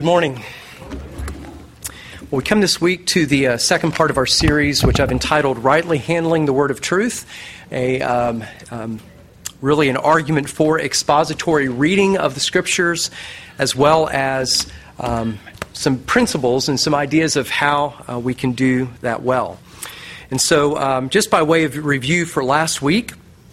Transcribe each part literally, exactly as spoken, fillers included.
Good morning. Well, we come this week to the uh, second part of our series, which I've entitled Rightly Handling the Word of Truth, a um, um, really an argument for expository reading of the Scriptures, as well as um, some principles and some ideas of how uh, we can do that well. And so, um, just by way of review for last week,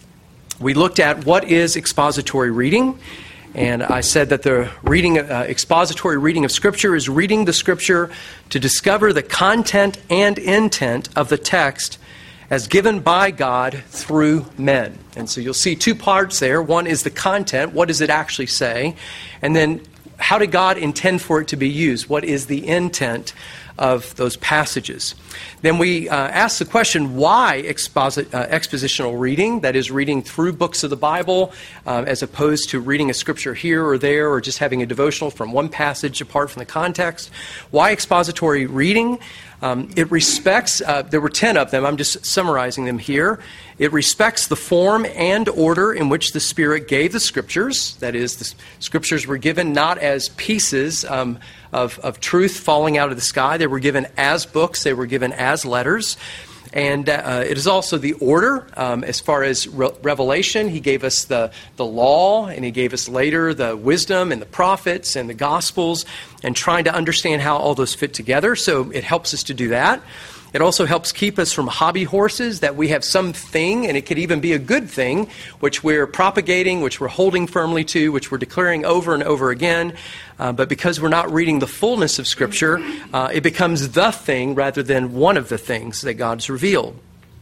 we looked at what is expository reading. And I said that the reading, uh, expository reading of Scripture is reading the Scripture to discover the content and intent of the text as given by God through men. And so you'll see two parts there. One is the content. What does it actually say? And then how did God intend for it to be used? What is the intent of those passages? Then we uh, asked the question, why exposit, uh, expositional reading, that is reading through books of the Bible uh, as opposed to reading a scripture here or there or just having a devotional from one passage apart from the context. Why expository reading? Um, it respects, uh, there were ten of them, I'm just summarizing them here. It respects the form and order in which the Spirit gave the Scriptures. That is, the Scriptures were given not as pieces um, of, of truth falling out of the sky. They were given as books. They were given as letters. And uh, it is also the order um, as far as re- revelation. He gave us the, the law, and he gave us later the wisdom and the prophets and the Gospels, and trying to understand how all those fit together. So it helps us to do that. It also helps keep us from hobby horses, that we have something, and it could even be a good thing, which we're propagating, which we're holding firmly to, which we're declaring over and over again. Uh, but because we're not reading the fullness of Scripture, uh, it becomes the thing rather than one of the things that God's revealed.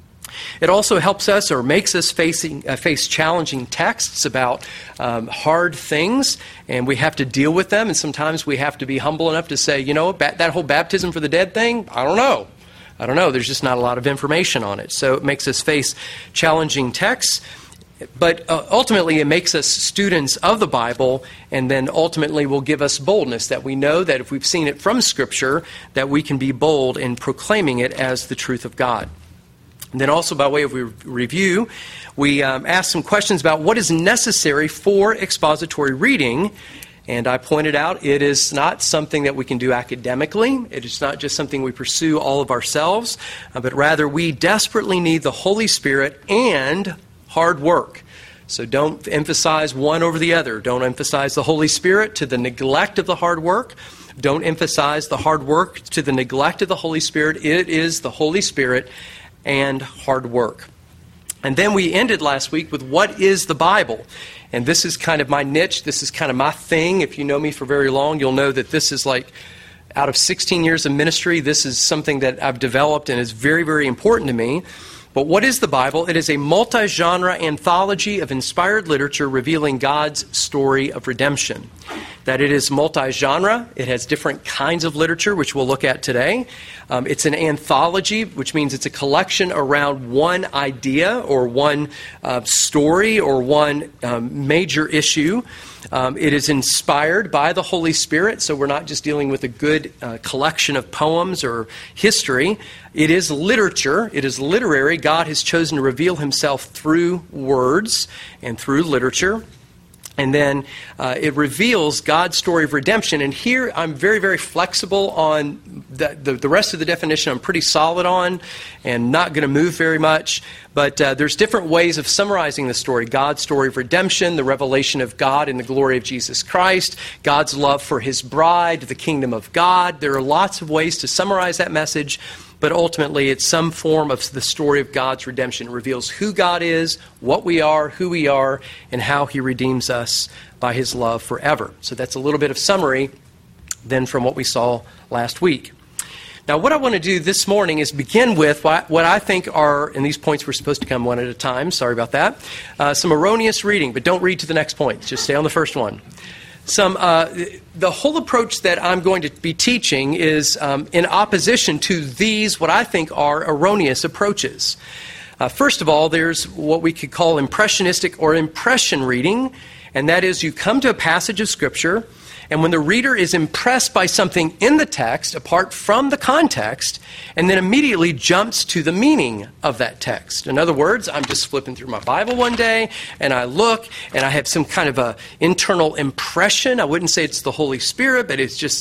It also helps us or makes us facing, uh, face challenging texts about um, hard things, and we have to deal with them. And sometimes we have to be humble enough to say, you know, ba- that whole baptism for the dead thing, I don't know. I don't know. There's just not a lot of information on it. So it makes us face challenging texts. But uh, ultimately, it makes us students of the Bible, and then ultimately will give us boldness, that we know that if we've seen it from Scripture, that we can be bold in proclaiming it as the truth of God. And then also, by way of re- review, we um, asked some questions about what is necessary for expository reading. And I pointed out it is not something that we can do academically. It is not just something we pursue all of ourselves, uh, but rather we desperately need the Holy Spirit and hard work. So don't emphasize one over the other. Don't emphasize the Holy Spirit to the neglect of the hard work. Don't emphasize the hard work to the neglect of the Holy Spirit. It is the Holy Spirit and hard work. And then we ended last week with what is the Bible? And this is kind of my niche. This is kind of my thing. If you know me for very long, you'll know that this is like, out of sixteen years of ministry, this is something that I've developed and is very, very important to me. But what is the Bible? It is a multi-genre anthology of inspired literature revealing God's story of redemption. That it is multi-genre. It has different kinds of literature, which we'll look at today. Um, it's an anthology, which means it's a collection around one idea or one uh, story or one um, major issue. Um, it is inspired by the Holy Spirit, so we're not just dealing with a good uh, collection of poems or history. It is literature. It is literary. God has chosen to reveal himself through words and through literature. And then uh, it reveals God's story of redemption. And here I'm very, very flexible on the, the, the rest of the definition. I'm pretty solid on and not going to move very much. But uh, there's different ways of summarizing the story. God's story of redemption, the revelation of God in the glory of Jesus Christ, God's love for his bride, the kingdom of God. There are lots of ways to summarize that message. But ultimately, it's some form of the story of God's redemption. It reveals who God is, what we are, who we are, and how he redeems us by his love forever. So that's a little bit of summary then from what we saw last week. Now, what I want to do this morning is begin with what I think are, and these points were supposed to come one at a time, sorry about that, uh, some erroneous reading, but don't read to the next point. Just stay on the first one. Some uh, the whole approach that I'm going to be teaching is um, in opposition to these, what I think are erroneous approaches. Uh, first of all, there's what we could call impressionistic or impression reading, and that is you come to a passage of Scripture, and when the reader is impressed by something in the text, apart from the context, and then immediately jumps to the meaning of that text. In other words, I'm just flipping through my Bible one day, and I look, and I have some kind of a internal impression. I wouldn't say it's the Holy Spirit, but it's just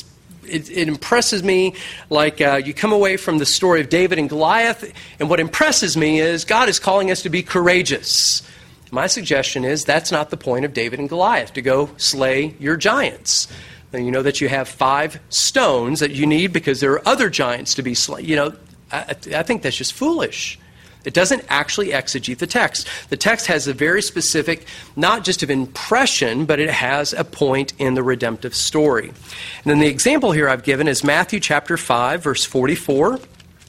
it, it impresses me like uh, you come away from the story of David and Goliath, and what impresses me is God is calling us to be courageous. My suggestion is that's not the point of David and Goliath, to go slay your giants. And you know that you have five stones that you need because there are other giants to be slain. You know, I, I think that's just foolish. It doesn't actually exegete the text. The text has a very specific, not just of impression, but it has a point in the redemptive story. And then the example here I've given is Matthew chapter five, verse forty-four.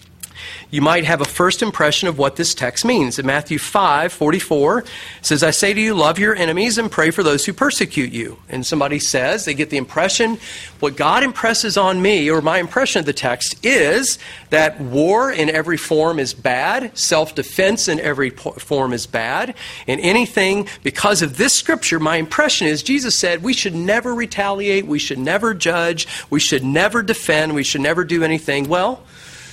You might have a first impression of what this text means. In Matthew five forty-four, it says, I say to you, love your enemies and pray for those who persecute you. And somebody says, they get the impression, what God impresses on me, or my impression of the text, is that war in every form is bad, self-defense in every form is bad, and anything, because of this scripture, my impression is Jesus said we should never retaliate, we should never judge, we should never defend, we should never do anything. Well,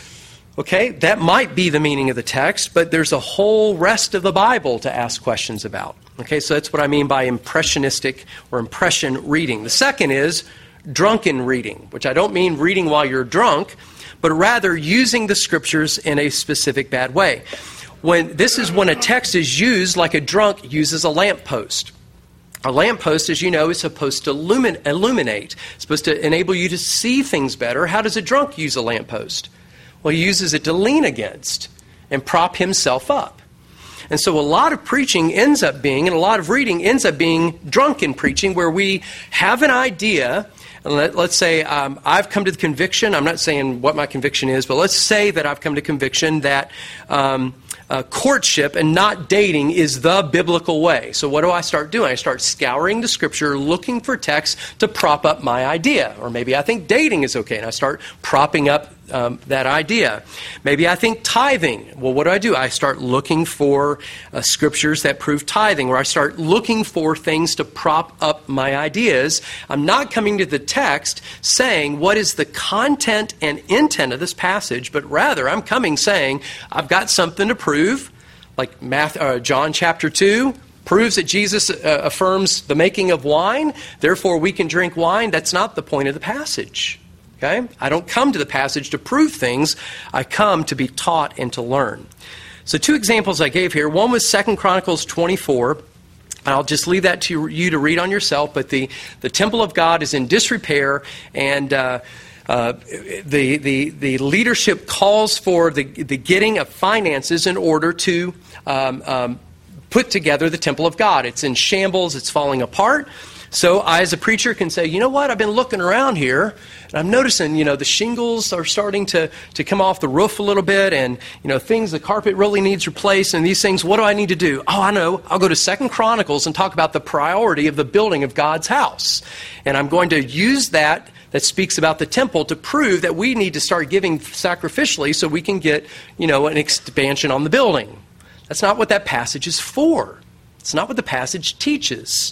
okay, that might be the meaning of the text, but there's a whole rest of the Bible to ask questions about. Okay, so that's what I mean by impressionistic or impression reading. The second is drunken reading, which I don't mean reading while you're drunk, but rather using the scriptures in a specific bad way. When this is when a text is used like a drunk uses a lamppost. A lamppost, as you know, is supposed to illumin- illuminate. It's supposed to enable you to see things better. How does a drunk use a lamppost? Well, he uses it to lean against and prop himself up. And so a lot of preaching ends up being, and a lot of reading ends up being drunken preaching, where we have an idea, and let, let's say um, I've come to the conviction, I'm not saying what my conviction is, but let's say that I've come to conviction that um, uh, courtship and not dating is the biblical way. So what do I start doing? I start scouring the scripture, looking for texts to prop up my idea. Or maybe I think dating is okay, and I start propping up Um, that idea. Maybe I think tithing. Well, what do I do? I start looking for uh, scriptures that prove tithing, or I start looking for things to prop up my ideas. I'm not coming to the text saying what is the content and intent of this passage, but rather I'm coming saying I've got something to prove, like Matthew, uh, John chapter two proves that Jesus uh, affirms the making of wine, therefore we can drink wine. That's not the point of the passage. Okay? I don't come to the passage to prove things. I come to be taught and to learn. So two examples I gave here. One was Second Chronicles twenty-four. And I'll just leave that to you to read on yourself. But the, the temple of God is in disrepair, and uh, uh, the, the, the leadership calls for the, the getting of finances in order to um, um, put together the temple of God. It's in shambles. It's falling apart. So I, as a preacher, can say, you know what, I've been looking around here, and I'm noticing, you know, the shingles are starting to, to come off the roof a little bit, and, you know, things, the carpet really needs replaced, and these things, what do I need to do? Oh, I know, I'll go to Second Chronicles and talk about the priority of the building of God's house. And I'm going to use that, that speaks about the temple, to prove that we need to start giving sacrificially so we can get, you know, an expansion on the building. That's not what that passage is for. It's not what the passage teaches.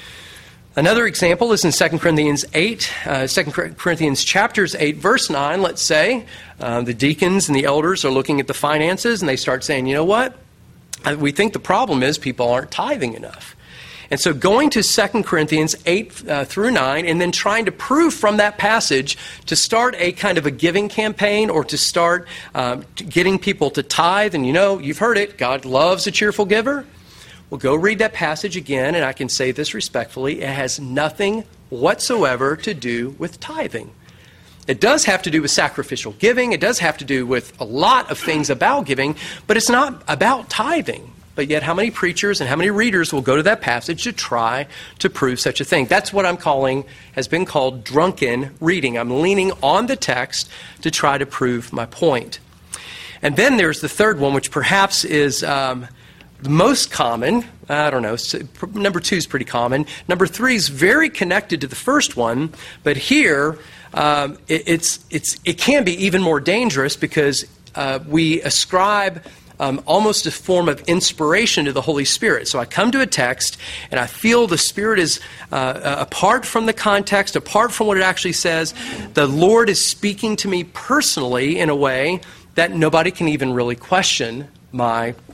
Another example is in Second Corinthians eight, uh, Second Corinthians chapters eight, verse nine, let's say. Uh, the deacons and the elders are looking at the finances, and they start saying, you know what? We think the problem is people aren't tithing enough. And so going to Second Corinthians eight uh, through nine, and then trying to prove from that passage to start a kind of a giving campaign, or to start uh, getting people to tithe. And you know, you've heard it, God loves a cheerful giver. Well, go read that passage again, and I can say this respectfully, it has nothing whatsoever to do with tithing. It does have to do with sacrificial giving. It does have to do with a lot of things about giving, but it's not about tithing. But yet how many preachers and how many readers will go to that passage to try to prove such a thing? That's what I'm calling, has been called drunken reading. I'm leaning on the text to try to prove my point. And then there's the third one, which perhaps is Um, the most common. I don't know, number two is pretty common. Number three is very connected to the first one, but here um, it, it's it's it can be even more dangerous, because uh, we ascribe um, almost a form of inspiration to the Holy Spirit. So I come to a text and I feel the Spirit is uh, apart from the context, apart from what it actually says. The Lord is speaking to me personally in a way that nobody can even really question my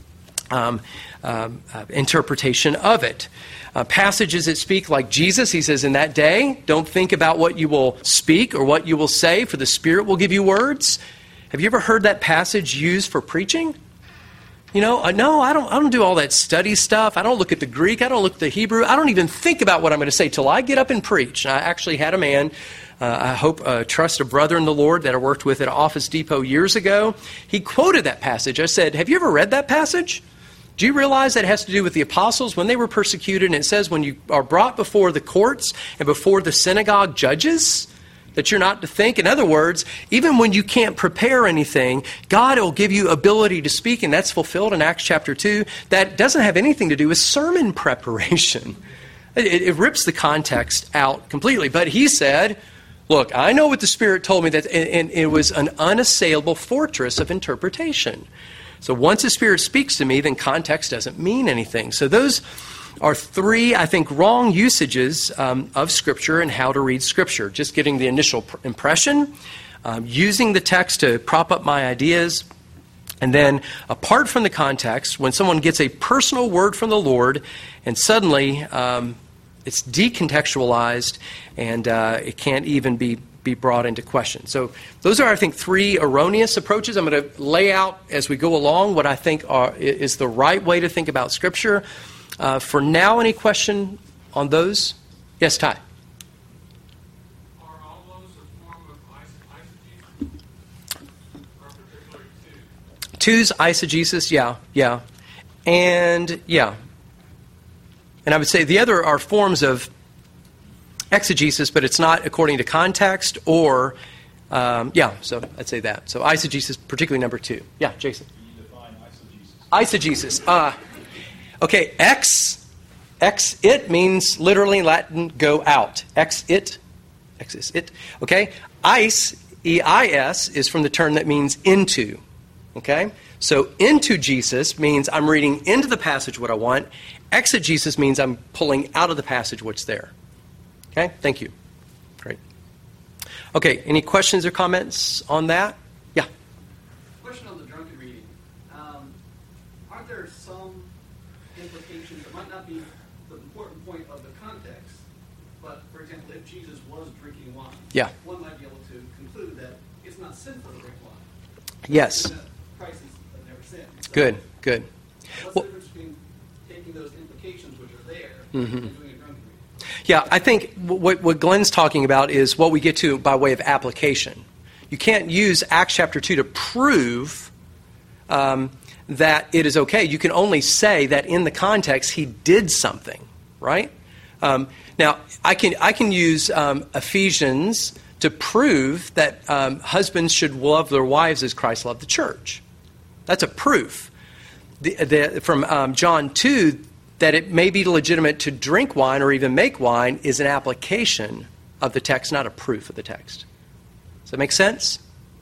um, um, uh, interpretation of it. Uh, passages that speak like Jesus, he says, in that day, don't think about what you will speak or what you will say, for the Spirit will give you words. Have you ever heard that passage used for preaching? You know, uh, no, I don't I don't do all that study stuff. I don't look at the Greek. I don't look at the Hebrew. I don't even think about what I'm going to say till I get up and preach. And I actually had a man, uh, I hope, uh, trust a brother in the Lord that I worked with at Office Depot years ago. He quoted that passage. I said, have you ever read that passage? Do you realize that it has to do with the apostles when they were persecuted? And it says when you are brought before the courts and before the synagogue judges, that you're not to think. In other words, even when you can't prepare anything, God will give you ability to speak, and that's fulfilled in Acts chapter two. That doesn't have anything to do with sermon preparation. It, it rips the context out completely. But he said, look, I know what the Spirit told me, that, and it was an unassailable fortress of interpretation. So once the Spirit speaks to me, then context doesn't mean anything. So those are three, I think, wrong usages um, of Scripture and how to read Scripture. Just getting the initial pr- impression, um, using the text to prop up my ideas, and then apart from the context, when someone gets a personal word from the Lord, and suddenly um, it's decontextualized, and uh, it can't even be be brought into question. So those are, I think, three erroneous approaches. I'm going to lay out as we go along what I think are, is the right way to think about Scripture. Uh, for now, any question on those? Yes, Ty. Are all those a form of eisegesis? Or particularly two? Two's eisegesis, yeah, yeah. And, yeah. And I would say the other are forms of exegesis, but it's not according to context or, um, yeah, so I'd say that. So eisegesis, particularly number two. Yeah, Jason. Can you define eisegesis? Eisegesis. Uh, okay, ex, ex it means literally in Latin, go out. Ex it, ex is it. Okay, eis, E I S, is from the term that means into. Okay, so into Jesus means I'm reading into the passage what I want. Exegesis means I'm pulling out of the passage what's there. Okay, thank you. Great. Okay, any questions or comments on that? Yeah. Question on the drunken reading. Um, aren't there some implications that might not be the important point of the context, but, for example, if Jesus was drinking wine, yeah. one might be able to conclude that it's not sinful to drink wine. Yes. Christ has never sinned. So good, good. What's Well, the difference between taking those implications which are there mm-hmm. and doing a drunken reading? Yeah, I think what, what Glenn's talking about is what we get to by way of application. You can't use Acts chapter two to prove um, that it is okay. You can only say that in the context he did something, right? Um, now, I can I can use um, Ephesians to prove that um, husbands should love their wives as Christ loved the church. That's a proof. The, the, from um, John two, that it may be legitimate to drink wine or even make wine is an application of the text, not a proof of the text. Does that make sense?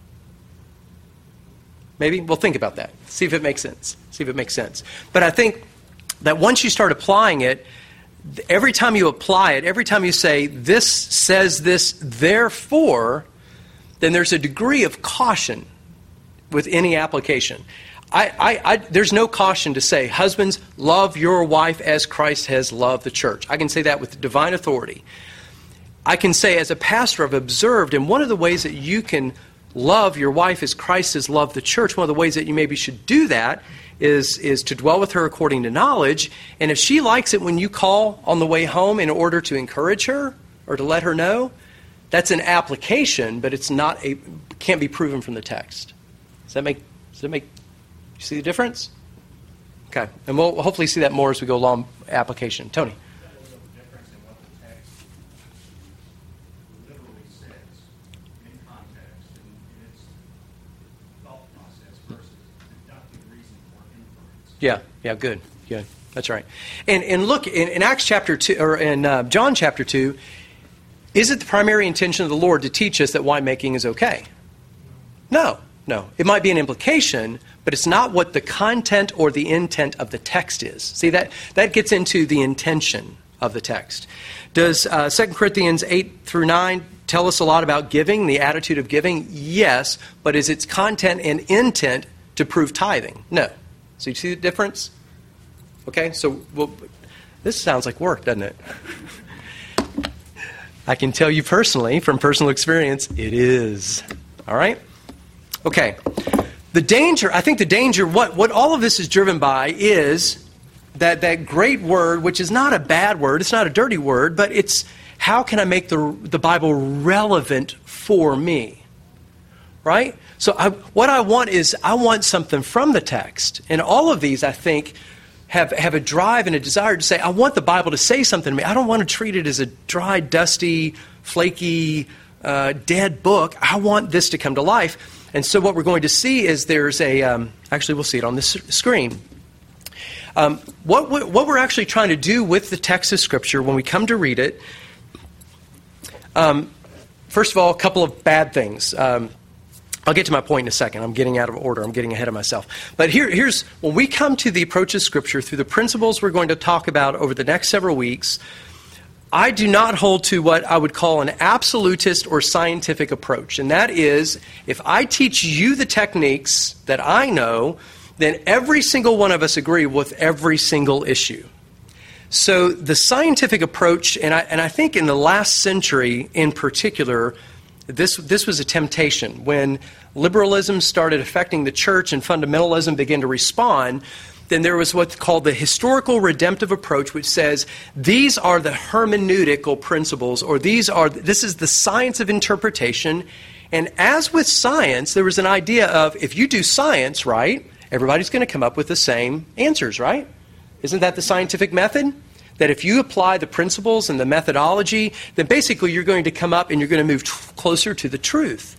Maybe? We'll think about that. See if it makes sense. See if it makes sense. But I think that once you start applying it, every time you apply it, every time you say, this says this, therefore, then there's a degree of caution with any application. I, I, I, there's no caution to say, husbands, love your wife as Christ has loved the church. I can say that with divine authority. I can say, as a pastor, I've observed, and one of the ways that you can love your wife as Christ has loved the church, one of the ways that you maybe should do that is, is to dwell with her according to knowledge. And if she likes it when you call on the way home in order to encourage her or to let her know, that's an application, but it's not a can't be proven from the text. Does that make does that make You see the difference? Okay. And we'll hopefully see that more as we go along application. Tony. That will know the difference in what the text literally says in context and in its thought process versus deductive reason or inference. Yeah. Yeah. Good. Good. That's right. And and look in, in Acts chapter two or in uh, John chapter two, is it the primary intention of the Lord to teach us that winemaking is okay? No. No, it might be an implication, but it's not what the content or the intent of the text is. See, that, that gets into the intention of the text. Does uh, Second Corinthians eight through nine tell us a lot about giving, the attitude of giving? Yes, but is its content and intent to prove tithing? No. So you see the difference? Okay, so well, this sounds like work, doesn't it? I can tell you personally, from personal experience, it is. All right? Okay. The danger, I think the danger, what, what all of this is driven by is that, that great word, which is not a bad word, it's not a dirty word, but it's how can I make the, the Bible relevant for me? Right? So I, what I want is, I want something from the text. And all of these, I think, have, have a drive and a desire to say, I want the Bible to say something to me. I don't want to treat it as a dry, dusty, flaky, uh, dead book. I want this to come to life. And so what we're going to see is there's a, um, actually we'll see it on the screen. Um, what, what we're actually trying to do with the text of Scripture when we come to read it, um, first of all, a couple of bad things. Um, I'll get to my point in a second. I'm getting out of order. I'm getting ahead of myself. But here, here's, when we come to the approach of Scripture through the principles we're going to talk about over the next several weeks, I do not hold to what I would call an absolutist or scientific approach. And that is, if I teach you the techniques that I know, then every single one of us agree with every single issue. So the scientific approach, and I, and I think in the last century in particular, this, this was a temptation. When liberalism started affecting the church and fundamentalism began to respond, then there was what's called the historical redemptive approach, which says these are the hermeneutical principles, or these are this is the science of interpretation. And as with science, there was an idea of if you do science right, everybody's going to come up with the same answers, right? Isn't that the scientific method? That if you apply the principles and the methodology, then basically you're going to come up and you're going to move t- closer to the truth.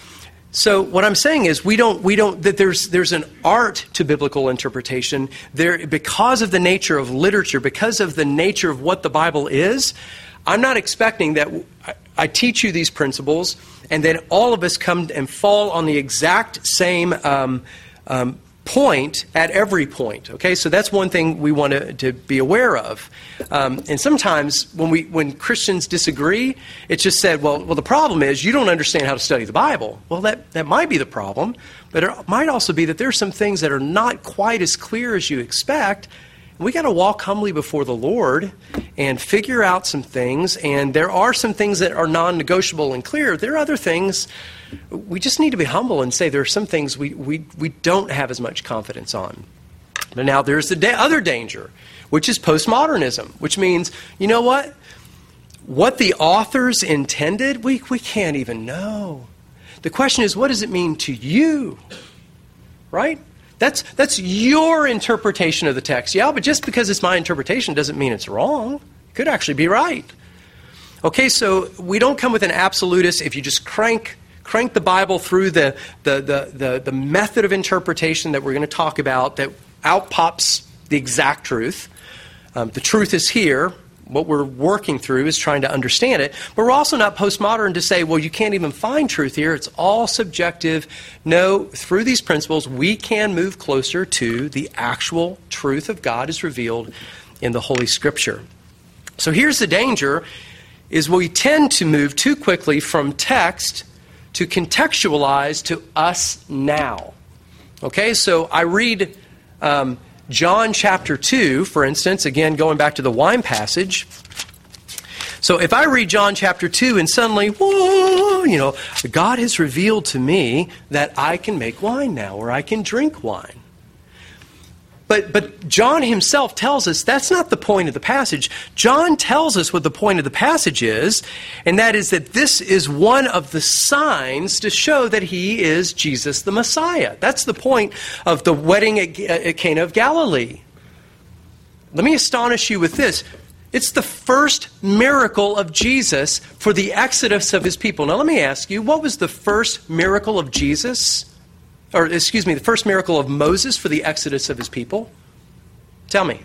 So what I'm saying is we don't we don't that there's there's an art to biblical interpretation there because of the nature of literature, because of the nature of what the Bible is. I'm not expecting that I teach you these principles and then all of us come and fall on the exact same um, um, point at every point. Okay, so that's one thing we want to, to be aware of. Um, and sometimes when we when Christians disagree, it's just said, well, well, the problem is you don't understand how to study the Bible. Well, that, that might be the problem, but it might also be that there are some things that are not quite as clear as you expect. And we got to walk humbly before the Lord and figure out some things. And there are some things that are non-negotiable and clear. There are other things we just need to be humble and say there are some things we, we, we don't have as much confidence on. But now there's the da- other danger, which is postmodernism, which means, you know what? What the authors intended, we, we can't even know. The question is, what does it mean to you? Right? That's, that's your interpretation of the text. Yeah, but just because it's my interpretation doesn't mean it's wrong. It could actually be right. Okay, so we don't come with an absolutist. If you just crank crank the Bible through the, the, the, the, the method of interpretation that we're going to talk about, that out pops the exact truth. Um, the truth is here. What we're working through is trying to understand it. But we're also not postmodern to say, well, you can't even find truth here. It's all subjective. No, through these principles, we can move closer to the actual truth of God as revealed in the Holy Scripture. So here's the danger, is we tend to move too quickly from text to contextualize to us now. Okay, so I read um, John chapter two, for instance, again, going back to the wine passage. So if I read John chapter two and suddenly, whoa, you know, God has revealed to me that I can make wine now, or I can drink wine. But but John himself tells us that's not the point of the passage. John tells us what the point of the passage is, and that is that this is one of the signs to show that he is Jesus the Messiah. That's the point of the wedding at, at Cana of Galilee. Let me astonish you with this. It's the first miracle of Jesus for the exodus of his people. Now let me ask you, what was the first miracle of Jesus? Or, excuse me, the first miracle of Moses for the exodus of his people? Tell me.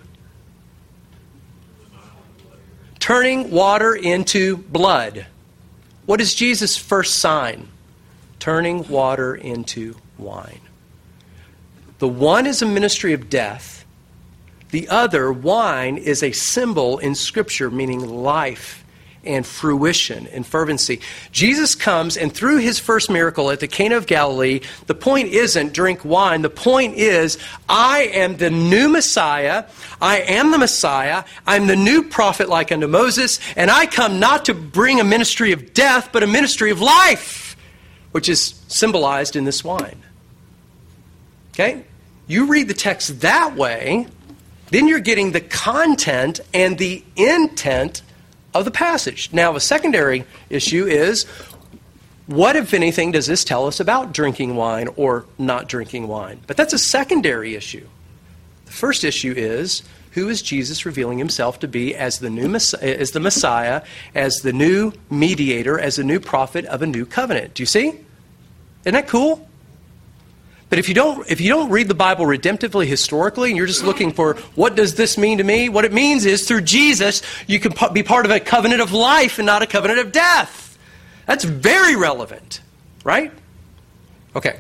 Turning water into blood. What is Jesus' first sign? Turning water into wine. The one is a ministry of death. The other, wine, is a symbol in Scripture, meaning life and fruition and fervency. Jesus comes, and through his first miracle at the Cana of Galilee, the point isn't drink wine. The point is, I am the new Messiah. I am the Messiah. I'm the new prophet like unto Moses, and I come not to bring a ministry of death, but a ministry of life, which is symbolized in this wine. Okay? You read the text that way, then you're getting the content and the intent of the passage. Now, a secondary issue is, what, if anything, does this tell us about drinking wine or not drinking wine? But that's a secondary issue. The first issue is, who is Jesus revealing himself to be as the new Messiah, as the Messiah, as the new mediator, as the new prophet of a new covenant? Do you see? Isn't that cool? But if you don't, if you don't read the Bible redemptively, historically, and you're just looking for, what does this mean to me? What it means is, through Jesus, you can be part of a covenant of life and not a covenant of death. That's very relevant, right? Okay.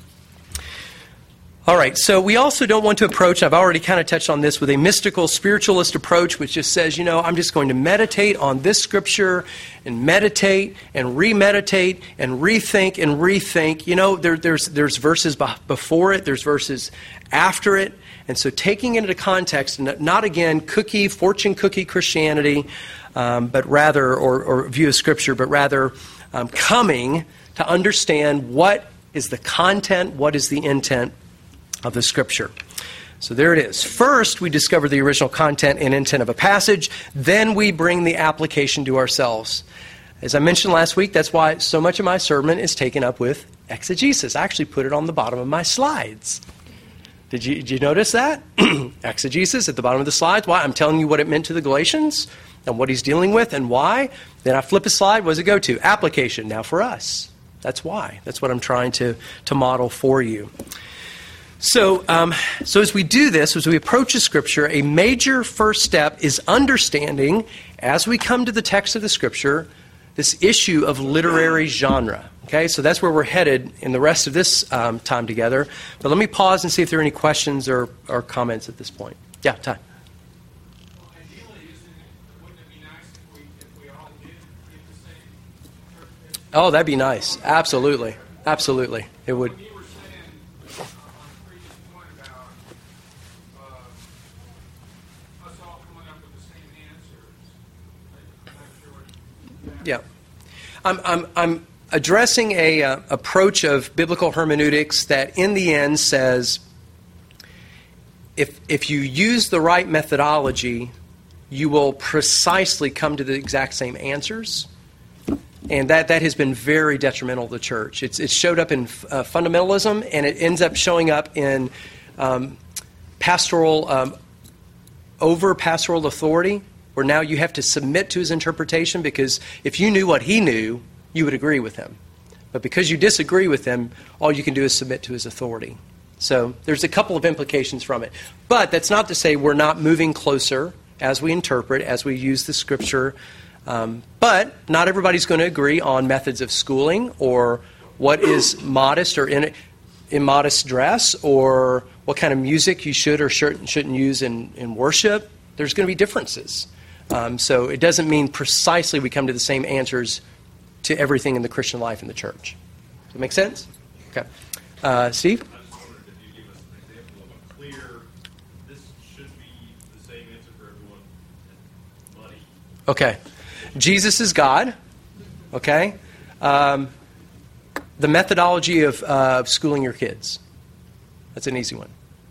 All right, so we also don't want to approach, I've already kind of touched on this, with a mystical spiritualist approach, which just says, you know, I'm just going to meditate on this scripture and meditate and remeditate and rethink and rethink. You know, there, there's, there's verses before it, there's verses after it. And so taking it into context, not again cookie, fortune cookie Christianity, um, but rather, or, or view of scripture, but rather um, coming to understand what is the content, what is the intent of the scripture. So there it is. First, we discover the original content and intent of a passage. Then we bring the application to ourselves. As I mentioned last week, that's why so much of my sermon is taken up with exegesis. I actually put it on the bottom of my slides. Did you, did you notice that? Exegesis at the bottom of the slides. Why? I'm telling you what it meant to the Galatians and what he's dealing with and why. Then I flip a slide. What does it go to? Application. Now for us. That's why. That's what I'm trying to, to model for you. So, um, so as we do this, as we approach the Scripture, a major first step is understanding, as we come to the text of the Scripture, this issue of literary genre. Okay, so that's where we're headed in the rest of this um, time together. But let me pause and see if there are any questions or, or comments at this point. Yeah, Ty. Well, ideally, isn't it, wouldn't it be nice if we, if we all did get the same interpretation? Oh, that'd be nice. Absolutely. Absolutely. It would. When you were saying uh, on the previous point about uh, us all coming up with the same answers, I'm not sure what that Yeah. I'm, I'm, I'm addressing a uh, approach of biblical hermeneutics that in the end says, if if you use the right methodology, you will precisely come to the exact same answers. And that, that has been very detrimental to the church. It's, it's showed up in uh, fundamentalism, and it ends up showing up in um, pastoral, um, over-pastoral authority, where now you have to submit to his interpretation, because if you knew what he knew, you would agree with him. But because you disagree with him, all you can do is submit to his authority. So there's a couple of implications from it. But that's not to say we're not moving closer as we interpret, as we use the Scripture. Um, but not everybody's going to agree on methods of schooling, or what is modest or in, immodest dress, or what kind of music you should or shouldn't use in, in worship. There's going to be differences. Um, so it doesn't mean precisely we come to the same answers to everything in the Christian life in the church. Does that make sense? Okay. Uh, Steve? I just wondered if you give us an example of a clear, this should be the same answer for everyone, money. Okay. Jesus is God. Okay. Um, the methodology of uh, schooling your kids. That's an easy one.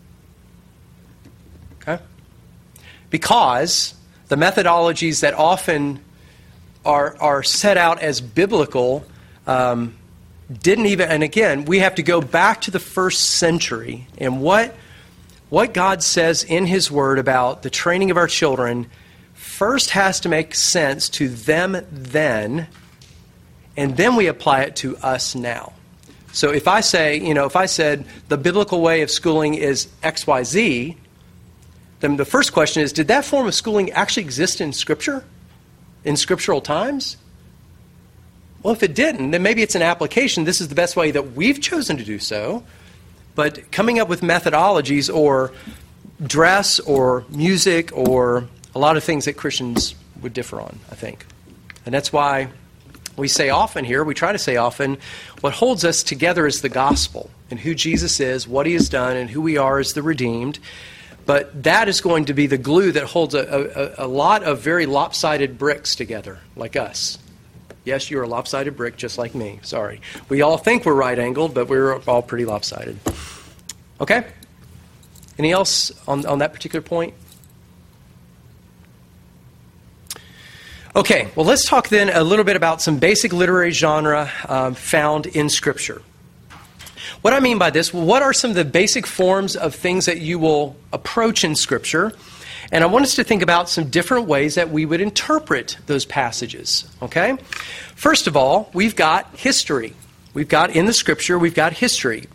Okay. Because the methodologies that often are are set out as biblical um, didn't even, and again, we have to go back to the first century, and what what God says in His Word about the training of our children first has to make sense to them then, and then we apply it to us now. So if I say, you know, if I said the biblical way of schooling is X Y Z, then the first question is, did that form of schooling actually exist in Scripture? In scriptural times? Well, if it didn't, then maybe it's an application. This is the best way that we've chosen to do so. But coming up with methodologies or dress or music or a lot of things that Christians would differ on, I think. And that's why we say often here, we try to say often, what holds us together is the gospel and who Jesus is, what he has done, and who we are as the redeemed. But that is going to be the glue that holds a, a, a lot of very lopsided bricks together, like us. Yes, you're a lopsided brick just like me. Sorry. We all think we're right-angled, but we're all pretty lopsided. Okay? Any else on, on that particular point? Okay, well, let's talk then a little bit about some basic literary genre um, found in Scripture. What I mean by this, well, what are some of the basic forms of things that you will approach in Scripture? And I want us to think about some different ways that we would interpret those passages, okay? First of all, we've got history. We've got, in the Scripture, we've got history.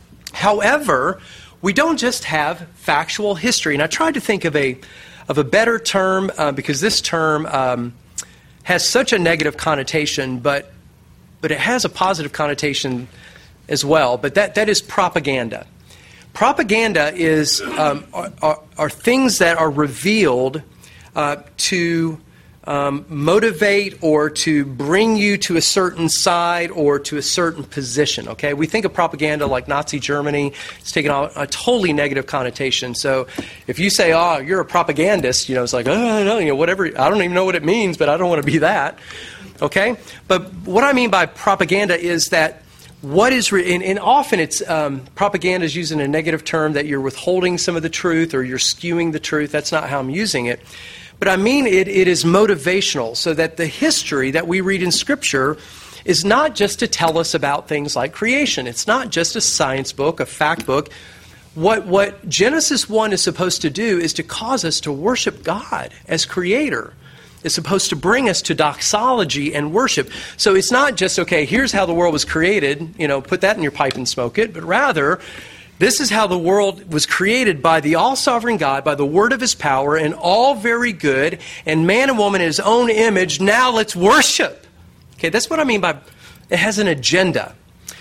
However, we don't just have factual history. And I tried to think of a of a better term, uh, because this term um, has such a negative connotation, but but it has a positive connotation as well. But that, that is propaganda. Propaganda is um, are, are, are things that are revealed uh, to um, motivate or to bring you to a certain side or to a certain position. Okay, we think of propaganda like Nazi Germany. It's taken on a totally negative connotation. So if you say, "Oh, you're a propagandist," you know, it's like, "Oh, no, you know, whatever." I don't even know what it means, but I don't want to be that. Okay, but what I mean by propaganda is that. What is, re- and, and often it's, um, propaganda is used in a negative term that you're withholding some of the truth or you're skewing the truth. That's not how I'm using it. But I mean it, it is motivational, so that the history that we read in Scripture is not just to tell us about things like creation. It's not just a science book, a fact book. What, what Genesis one is supposed to do is to cause us to worship God as creator. It's supposed to bring us to doxology and worship. So it's not just, okay, here's how the world was created, you know, put that in your pipe and smoke it, but rather, this is how the world was created by the all-sovereign God, by the word of his power, and all very good, and man and woman in his own image. Now let's worship. Okay, that's what I mean by it has an agenda.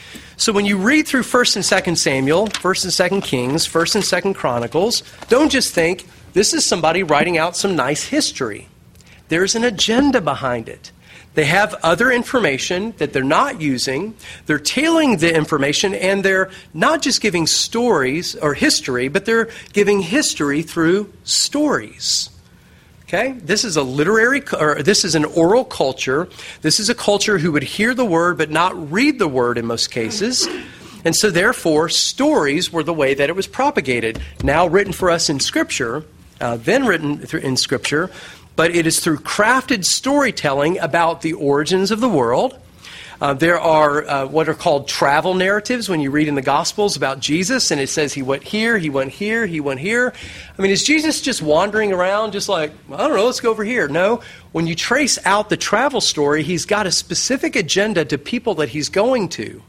So when you read through First and Second Samuel, First and Second Kings, First and Second Chronicles, don't just think, this is somebody writing out some nice history. There's an agenda behind it. They have other information that they're not using. They're tailing the information, and they're not just giving stories or history, but they're giving history through stories. Okay? This is a literary, or this is an oral culture. This is a culture who would hear the word but not read the word in most cases. And so therefore, stories were the way that it was propagated. Now written for us in Scripture, uh, then written in Scripture, but it is through crafted storytelling about the origins of the world. Uh, there are uh, what are called travel narratives when you read in the Gospels about Jesus, and it says he went here, he went here, he went here. I mean, is Jesus just wandering around just like, I don't know, let's go over here? No. When you trace out the travel story, he's got a specific agenda to people that he's going to.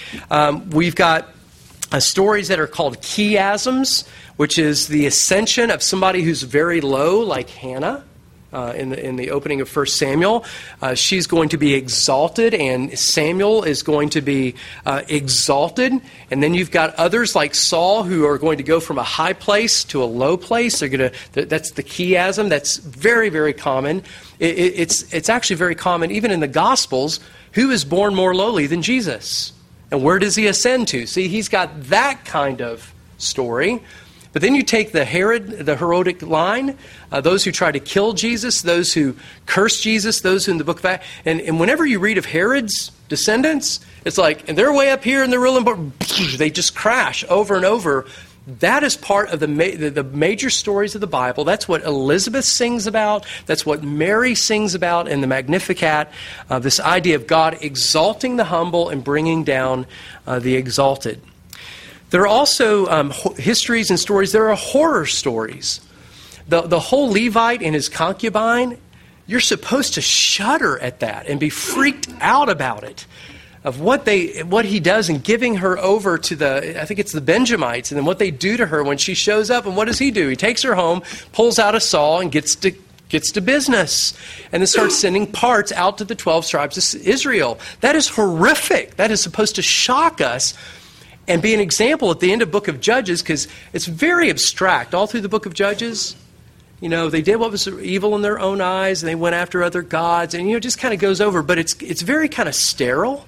Um, we've got uh, stories that are called chiasms, which is the ascension of somebody who's very low, like Hannah. Uh, in the in the opening of First Samuel, uh, she's going to be exalted, and Samuel is going to be uh, exalted. And then you've got others like Saul who are going to go from a high place to a low place. They're going to that's the chiasm. That's very very common. It, it, it's it's actually very common even in the Gospels. Who is born more lowly than Jesus, and where does he ascend to? See, he's got that kind of story. But then you take the Herod, the Herodic line, uh, those who try to kill Jesus, those who curse Jesus, those who in the book of Acts. And, and whenever you read of Herod's descendants, it's like, and they're way up here and they're real important. They just crash over and over. That is part of the, ma- the, the major stories of the Bible. That's what Elizabeth sings about. That's what Mary sings about in the Magnificat. Uh, this idea of God exalting the humble and bringing down uh, the exalted. There are also um, ho- histories and stories. There are horror stories. The, the whole Levite and his concubine, you're supposed to shudder at that and be freaked out about it, of what they, what he does in giving her over to the, I think it's the Benjamites, and then what they do to her when she shows up. And what does he do? He takes her home, pulls out a saw, and gets to gets to business, and then starts sending parts out to the twelve tribes of Israel. That is horrific. That is supposed to shock us. And be an example at the end of the book of Judges, because it's very abstract all through the book of Judges. You know, they did what was evil in their own eyes, and they went after other gods, and, you know, it just kind of goes over. But it's it's very kind of sterile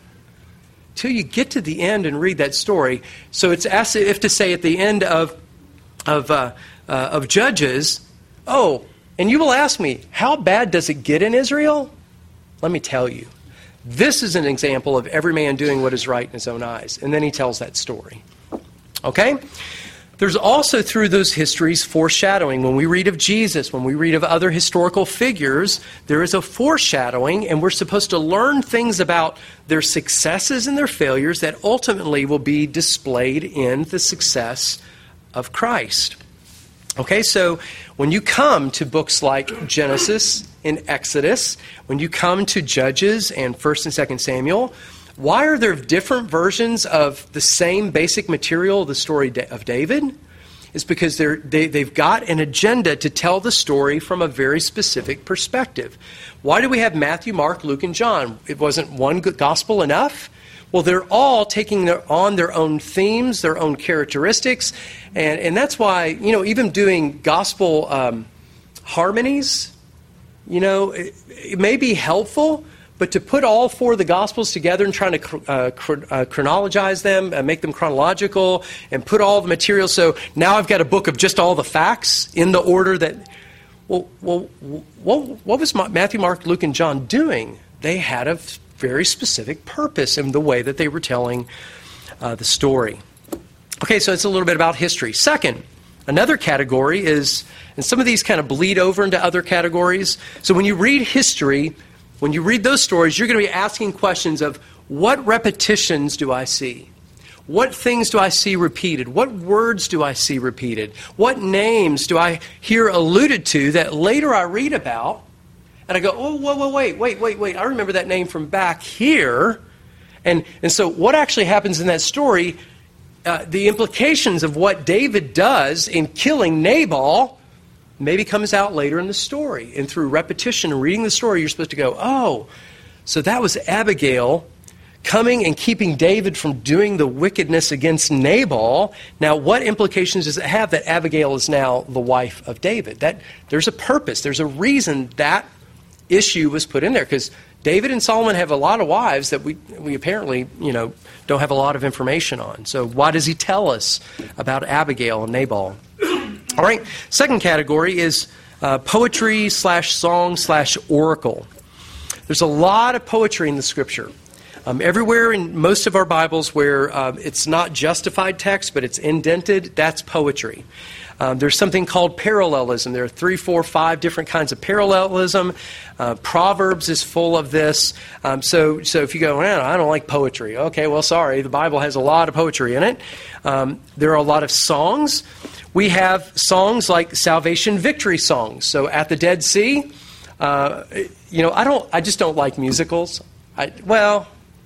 till you get to the end and read that story. So it's as if to say at the end of of uh, uh, of Judges, oh, and you will ask me, how bad does it get in Israel? Let me tell you. This is an example of every man doing what is right in his own eyes. And then he tells that story. Okay? There's also through those histories foreshadowing. When we read of Jesus, when we read of other historical figures, there is a foreshadowing, and we're supposed to learn things about their successes and their failures that ultimately will be displayed in the success of Christ. Okay, so when you come to books like Genesis and Exodus, when you come to Judges and First and Second Samuel, why are there different versions of the same basic material, the story of David? It's because they're, they, they've got an agenda to tell the story from a very specific perspective. Why do we have Matthew, Mark, Luke, and John? It wasn't one gospel enough? Well, they're all taking their, on their own themes, their own characteristics, and, and that's why, you know, even doing gospel um, harmonies, you know, it, it may be helpful, but to put all four of the Gospels together and trying to uh, uh, chronologize them, uh, make them chronological, and put all the material, so now I've got a book of just all the facts in the order that, well, well what, what was Matthew, Mark, Luke, and John doing? They had a very specific purpose in the way that they were telling uh, the story. Okay, so it's a little bit about history. Second, another category is, and some of these kind of bleed over into other categories. So when you read history, when you read those stories, you're going to be asking questions of, what repetitions do I see? What things do I see repeated? What words do I see repeated? What names do I hear alluded to that later I read about? And I go, oh, whoa, whoa, wait, wait, wait, wait. I remember that name from back here. And, and so what actually happens in that story, uh, the implications of what David does in killing Nabal maybe comes out later in the story. And through repetition and reading the story, you're supposed to go, oh, so that was Abigail coming and keeping David from doing the wickedness against Nabal. Now, what implications does it have that Abigail is now the wife of David? That there's a purpose. There's a reason that issue was put in there, because David and Solomon have a lot of wives that we we apparently, you know, don't have a lot of information on. So why does he tell us about Abigail and Nabal? All right, second category is uh, poetry slash song slash oracle. There's a lot of poetry in the Scripture. Um, everywhere in most of our Bibles where uh, it's not justified text, but it's indented, that's poetry. Um, there's something called parallelism. There are three, four, five different kinds of parallelism. Uh, Proverbs is full of this. Um, so, so if you go, well, I don't like poetry. Okay, well, sorry. The Bible has a lot of poetry in it. Um, there are a lot of songs. We have songs like salvation victory songs. So at the Dead Sea, uh, you know, I don't. I just don't like musicals. I, well,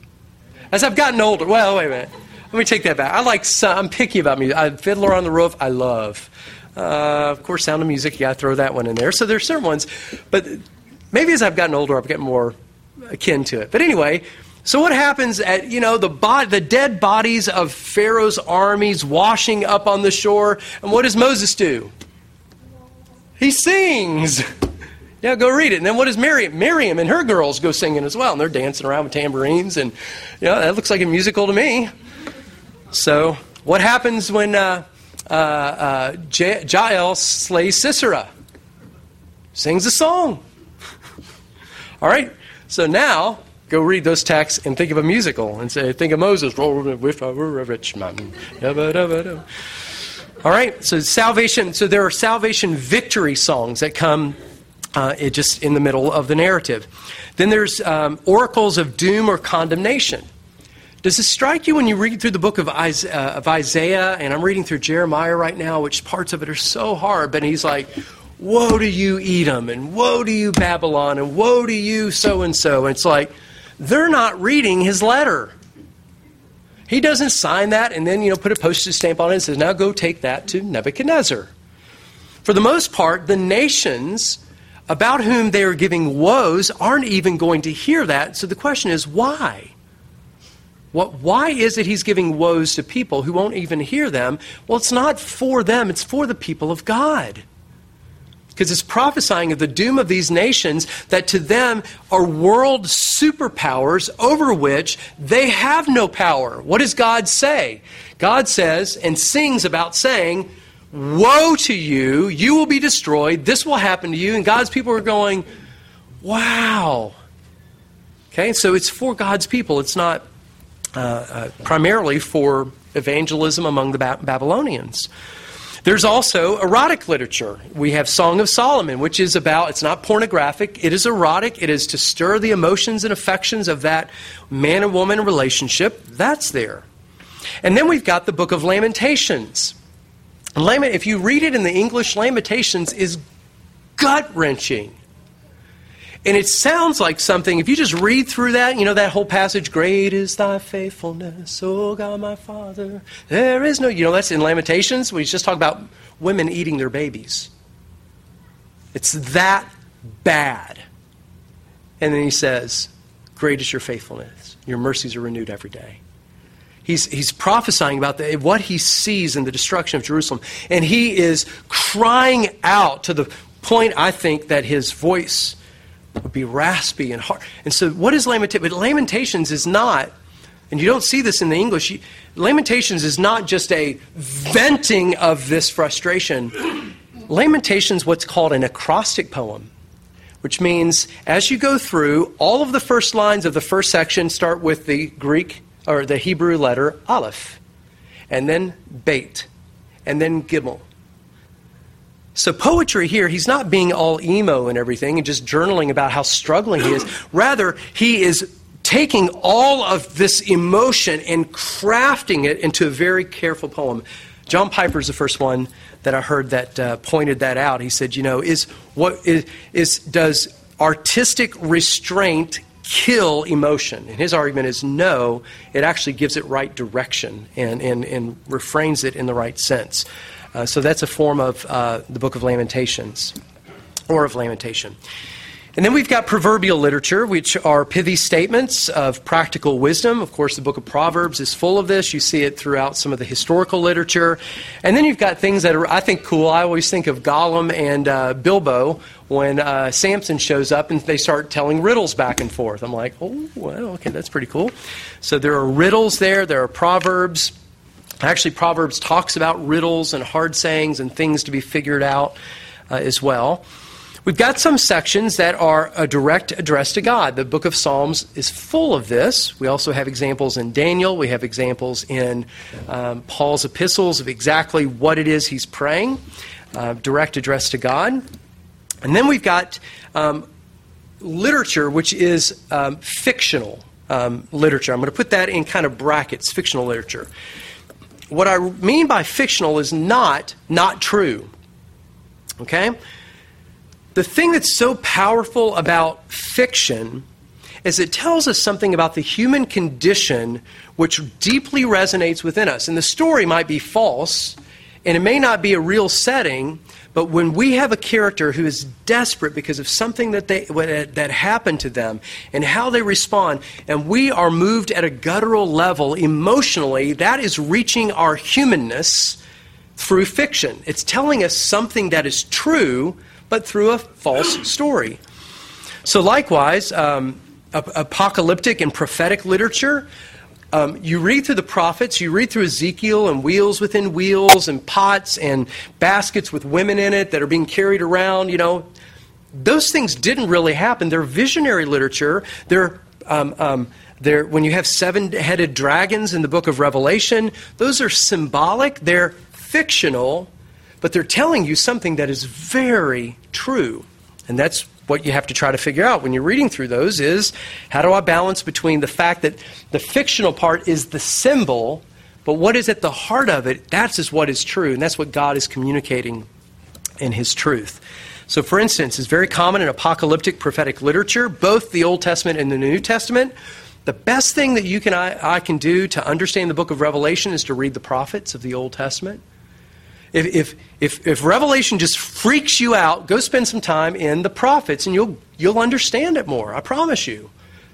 as I've gotten older. Well, wait a minute. Let me take that back. I like. I'm picky about music. I, Fiddler on the Roof, I love. Uh, of course, Sound of Music, you got to throw that one in there. So there's certain ones, but maybe as I've gotten older, I've gotten more akin to it. But anyway, so what happens at, you know, the bod- the dead bodies of Pharaoh's armies washing up on the shore, and what does Moses do? He sings. Yeah, go read it. And then what does Miriam? Miriam and her girls go singing as well, and they're dancing around with tambourines, and you know, that looks like a musical to me. So what happens when uh, uh, uh, J- Jael slays Sisera? Sings a song. All right. So now go read those texts and think of a musical and say, think of Moses. If I were a rich man. All right. So salvation. So there are salvation victory songs that come uh, it just in the middle of the narrative. Then there's um, oracles of doom or condemnation. Does it strike you when you read through the book of Isaiah, uh, of Isaiah, and I'm reading through Jeremiah right now, which parts of it are so hard, but he's like, woe to you, Edom, and woe to you, Babylon, and woe to you, so-and-so. And it's like, they're not reading his letter. He doesn't sign that and then, you know, put a postage stamp on it and says, now go take that to Nebuchadnezzar. For the most part, the nations about whom they are giving woes aren't even going to hear that. So the question is, why? What, why is it he's giving woes to people who won't even hear them? Well, it's not for them. It's for the people of God. Because it's prophesying of the doom of these nations that to them are world superpowers over which they have no power. What does God say? God says and sings about saying, woe to you, you will be destroyed, this will happen to you. And God's people are going, wow. Okay, so it's for God's people. It's not uh, uh, primarily for evangelism among the ba- Babylonians. There's also erotic literature. We have Song of Solomon, which is about, it's not pornographic, it is erotic. It is to stir the emotions and affections of that man and woman relationship. That's there. And then we've got the book of Lamentations. Lament, if you read it in the English, Lamentations is gut-wrenching. And it sounds like something, if you just read through that, you know, that whole passage, great is thy faithfulness, O God my Father. There is no, you know, that's in Lamentations, where he's just talking about women eating their babies. It's that bad. And then he says, great is your faithfulness. Your mercies are renewed every day. He's, he's prophesying about the, what he sees in the destruction of Jerusalem. And he is crying out to the point, I think, that his voice would be raspy and hard. And so what is Lamentations? But Lamentations is not, and you don't see this in the English, Lamentations is not just a venting of this frustration. Lamentations, what's called an acrostic poem, which means as you go through, all of the first lines of the first section start with the Greek or the Hebrew letter Aleph, and then Beit, and then Gimel. So poetry here, he's not being all emo and everything and just journaling about how struggling he is. Rather, he is taking all of this emotion and crafting it into a very careful poem. John Piper's the first one that I heard that uh, pointed that out. He said, you know, is what is, is does artistic restraint kill emotion? And his argument is no, it actually gives it right direction and, and, and refrains it in the right sense. Uh, so that's a form of uh, the Book of Lamentations, or of lamentation. And then we've got proverbial literature, which are pithy statements of practical wisdom. Of course, the book of Proverbs is full of this. You see it throughout some of the historical literature. And then you've got things that are, I think, cool. I always think of Gollum and uh, Bilbo when uh, Samson shows up and they start telling riddles back and forth. I'm like, oh, well, okay, that's pretty cool. So there are riddles there. There are proverbs. Actually, Proverbs talks about riddles and hard sayings and things to be figured out uh, as well. We've got some sections that are a direct address to God. The book of Psalms is full of this. We also have examples in Daniel. We have examples in um, Paul's epistles of exactly what it is he's praying. Uh, direct address to God. And then we've got um, literature, which is um, fictional um, literature. I'm going to put that in kind of brackets, fictional literature. What I mean by fictional is not not true. Okay? The thing that's so powerful about fiction is it tells us something about the human condition which deeply resonates within us. And the story might be false, and it may not be a real setting, but when we have a character who is desperate because of something that they that happened to them and how they respond, and we are moved at a guttural level emotionally, that is reaching our humanness through fiction. It's telling us something that is true, but through a false story. So likewise, um, ap- apocalyptic and prophetic literature, um, you read through the prophets, you read through Ezekiel and wheels within wheels and pots and baskets with women in it that are being carried around, you know. Those things didn't really happen. They're visionary literature. They're, um, um, they're when you have seven-headed dragons in the book of Revelation, those are symbolic. They're fictional, but they're telling you something that is very true. And that's what you have to try to figure out when you're reading through those is, how do I balance between the fact that the fictional part is the symbol, but what is at the heart of it, that's is what is true, and that's what God is communicating in His truth. So for instance, it's very common in apocalyptic prophetic literature, both the Old Testament and the New Testament. The best thing that you can I, I can do to understand the book of Revelation is to read the prophets of the Old Testament. If, if if if Revelation just freaks you out, go spend some time in the prophets and you'll you'll understand it more. I promise you.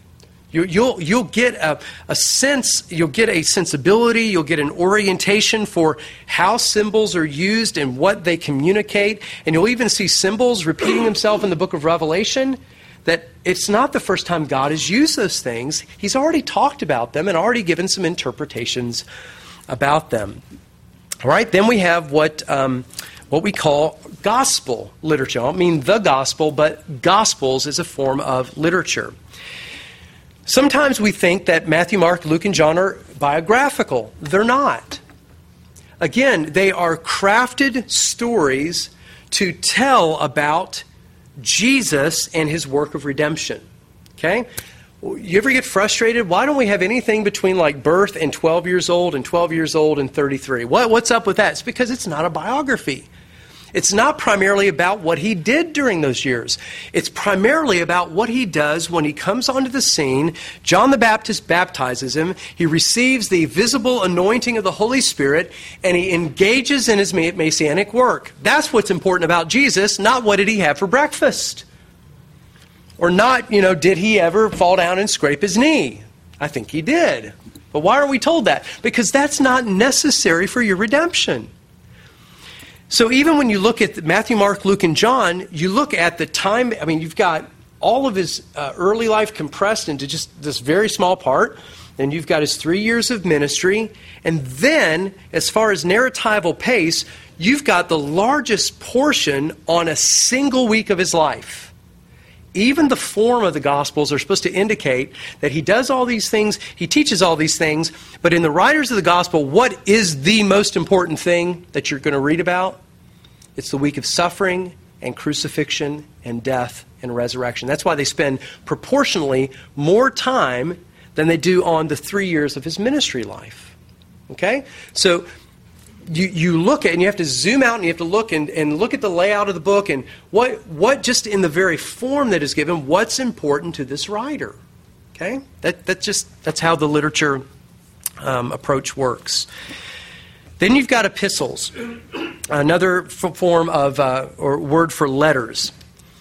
You, you'll you'll get a, a sense, you'll get a sensibility, you'll get an orientation for how symbols are used and what they communicate. And you'll even see symbols repeating themselves in the book of Revelation, that it's not the first time God has used those things. He's already talked about them and already given some interpretations about them. All right, then we have what um, what we call gospel literature. I don't mean the gospel, but gospels is a form of literature. Sometimes we think that Matthew, Mark, Luke, and John are biographical. They're not. Again, they are crafted stories to tell about Jesus and his work of redemption. Okay? You ever get frustrated? Why don't we have anything between like birth and twelve years old and twelve years old and thirty-three? What, what's up with that? It's because it's not a biography. It's not primarily about what he did during those years. It's primarily about what he does when he comes onto the scene. John the Baptist baptizes him. He receives the visible anointing of the Holy Spirit, and he engages in his messianic work. That's what's important about Jesus, not what did he have for breakfast. Or not, you know, did he ever fall down and scrape his knee? I think he did. But why are we told that? Because that's not necessary for your redemption. So even when you look at Matthew, Mark, Luke, and John, you look at the time, I mean, you've got all of his uh, early life compressed into just this very small part. Then you've got his three years of ministry. And then, as far as narratival pace, you've got the largest portion on a single week of his life. Even the form of the Gospels are supposed to indicate that he does all these things, he teaches all these things, but in the writers of the Gospel, what is the most important thing that you're going to read about? It's the week of suffering and crucifixion and death and resurrection. That's why they spend proportionally more time than they do on the three years of his ministry life. Okay? So You, you look at, and you have to zoom out and you have to look and, and look at the layout of the book and what, what just in the very form that is given, what's important to this writer. Okay? That, that just, that's how the literature um, approach works. Then you've got epistles, another f- form of, uh, or word for letters.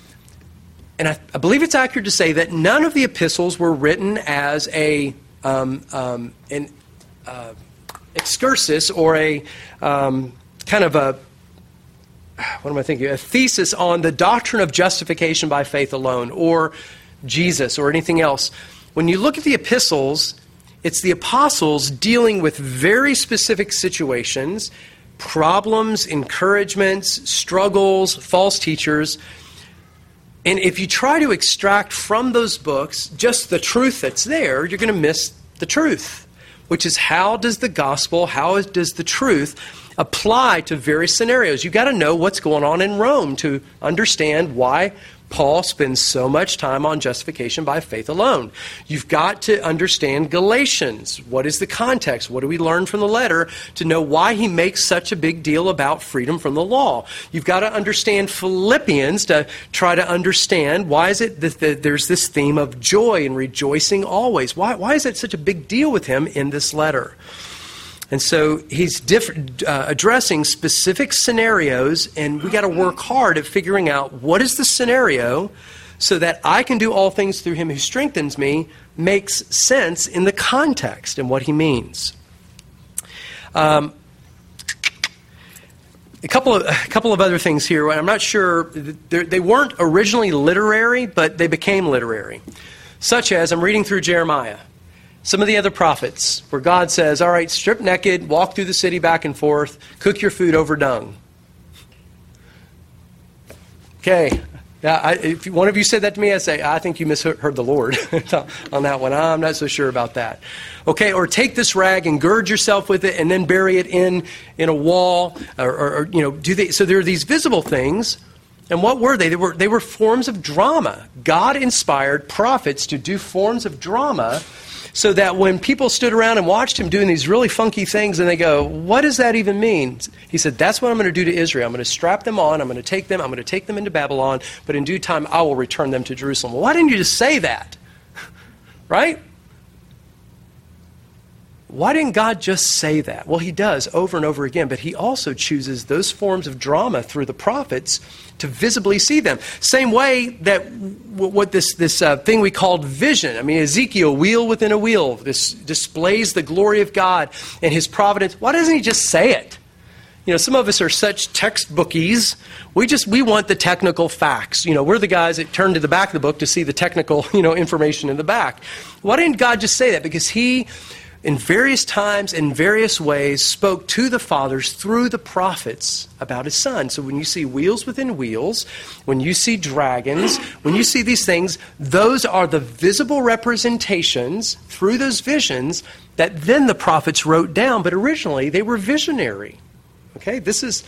And I, I believe it's accurate to say that none of the epistles were written as a, um, um, an, uh, excursus or a um, kind of a, what am I thinking, a thesis on the doctrine of justification by faith alone or Jesus or anything else. When you look at the epistles, it's the apostles dealing with very specific situations, problems, encouragements, struggles, false teachers. And if you try to extract from those books just the truth that's there, you're going to miss the truth. Which is how does the gospel, how does the truth apply to various scenarios? You've got to know what's going on in Rome to understand why Paul spends so much time on justification by faith alone. You've got to understand Galatians. What is the context? What do we learn from the letter to know why he makes such a big deal about freedom from the law? You've got to understand Philippians to try to understand why is it that there's this theme of joy and rejoicing always. Why, why is it such a big deal with him in this letter? And so he's diff- uh, addressing specific scenarios, and we got to work hard at figuring out what is the scenario so that I can do all things through him who strengthens me makes sense in the context and what he means. Um, a couple of a couple of other things here. I'm not sure they weren't originally literary, but they became literary. Such as I'm reading through Jeremiah. Some of the other prophets, where God says, all right, strip naked, walk through the city back and forth, cook your food over dung. Okay. Yeah, I, if one of you said that to me, I'd say, I think you misheard the Lord on that one. I'm not so sure about that. Okay, or take this rag and gird yourself with it and then bury it in, in a wall. Or, or, or you know, do they? So there are these visible things. And what were they? They were, they were forms of drama. God inspired prophets to do forms of drama so that when people stood around and watched him doing these really funky things and they go, what does that even mean? He said, that's what I'm going to do to Israel. I'm going to strap them on. I'm going to take them. I'm going to take them into Babylon. But in due time, I will return them to Jerusalem. Well, why didn't you just say that? Right? why didn't God just say that? Well, he does over and over again, but he also chooses those forms of drama through the prophets to visibly see them. Same way that w- what this, this uh, thing we called vision. I mean, Ezekiel, wheel within a wheel, this displays the glory of God and his providence. Why doesn't he just say it? You know, some of us are such textbookies. We just, we want the technical facts. You know, we're the guys that turn to the back of the book to see the technical, you know, information in the back. Why didn't God just say that? Because he, in various times, in various ways, spoke to the fathers through the prophets about his son. So when you see wheels within wheels, when you see dragons, when you see these things, those are the visible representations through those visions that then the prophets wrote down. But originally, they were visionary. Okay, this is,